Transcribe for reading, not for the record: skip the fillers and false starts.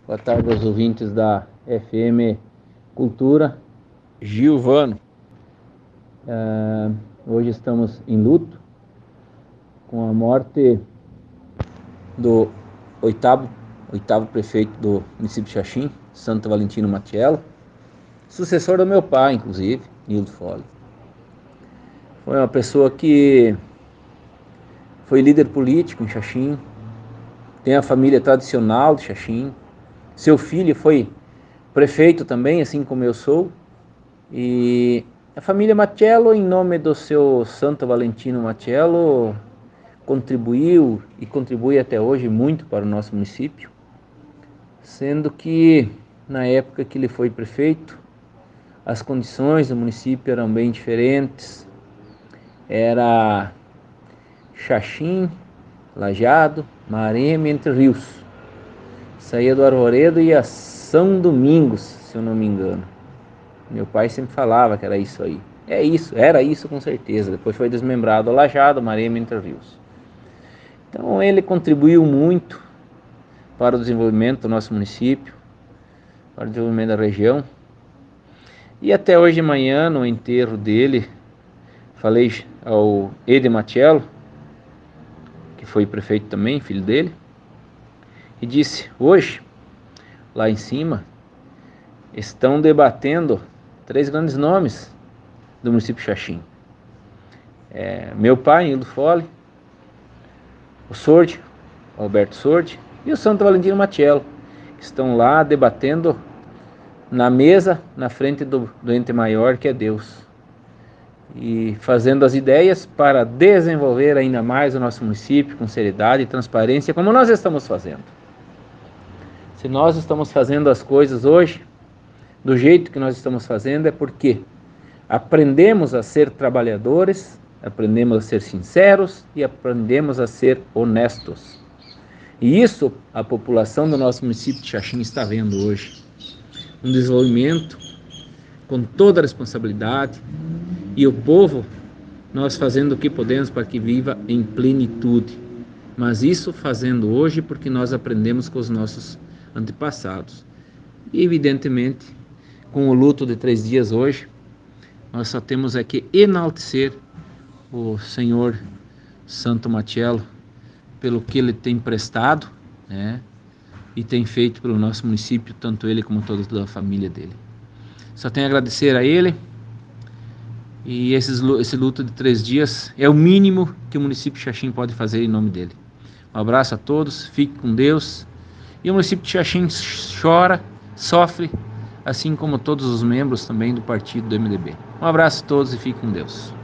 Boa tarde aos ouvintes da FM Cultura Gilvano. Hoje estamos em luto com a morte do oitavo prefeito do município de Xaxim, Santo Valentino Matiello, sucessor do meu pai, inclusive, Nildo Fole. Foi uma pessoa que foi líder político em Xaxim, tem a família tradicional de Xaxim. Seu filho foi prefeito também, assim como eu sou. E a família Matiello, em nome do seu Santo Valentino Matiello, contribuiu e contribui até hoje muito para o nosso município, sendo que na época que ele foi prefeito, as condições do município eram bem diferentes. Era Xaxim, Lajeado, Mareme, Entre Rios. Saía do Arvoredo e ia a São Domingos, se eu não me engano. Meu pai sempre falava que era isso aí. É isso, era isso com certeza. Depois foi desmembrado Lajeado, Mareme, Entre Rios. Então ele contribuiu muito para o desenvolvimento do nosso município, para o desenvolvimento da região. E até hoje de manhã, no enterro dele, falei ao Ede Matiello, que foi prefeito também, filho dele, e disse: hoje, lá em cima, estão debatendo 3 grandes nomes do município de Xaxim. Meu pai, Nildo Fole, o Sordi, Alberto Sordi, e o Santo Valentino Matiello, que estão lá debatendo na mesa, na frente do ente maior, que é Deus, e fazendo as ideias para desenvolver ainda mais o nosso município com seriedade e transparência, como nós estamos fazendo. Se nós estamos fazendo as coisas hoje do jeito que nós estamos fazendo, é porque aprendemos a ser trabalhadores, aprendemos a ser sinceros e aprendemos a ser honestos. E isso a população do nosso município de Xaxim está vendo hoje. Um desenvolvimento com toda a responsabilidade, e o povo, nós fazendo o que podemos para que viva em plenitude. Mas isso fazendo hoje porque nós aprendemos com os nossos antepassados. E evidentemente, com o luto de 3 dias hoje, nós só temos que enaltecer o senhor Santo Matiello pelo que ele tem prestado, né, e tem feito pelo nosso município, tanto ele como toda a família dele. Só tenho a agradecer a ele, e esse luto de 3 dias é o mínimo que o município de Xaxim pode fazer em nome dele. Um abraço a todos, fique com Deus. E o município de Xaxim chora, sofre, assim como todos os membros também do partido do MDB. Um abraço a todos e fique com Deus.